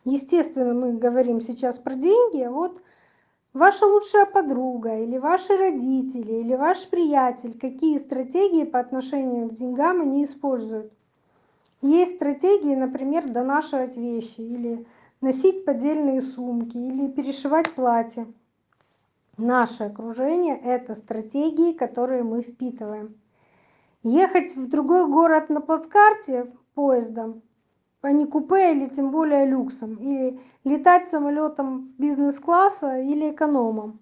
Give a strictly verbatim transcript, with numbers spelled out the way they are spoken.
Естественно, мы говорим сейчас про деньги. Вот ваша лучшая подруга или ваши родители, или ваш приятель, какие стратегии по отношению к деньгам они используют? Есть стратегии, например, донашивать вещи, или носить поддельные сумки, или перешивать платья. Наше окружение — это стратегии, которые мы впитываем. Ехать в другой город на плацкарте поездом, а не купе или тем более люксом, или летать самолетом бизнес-класса или экономом.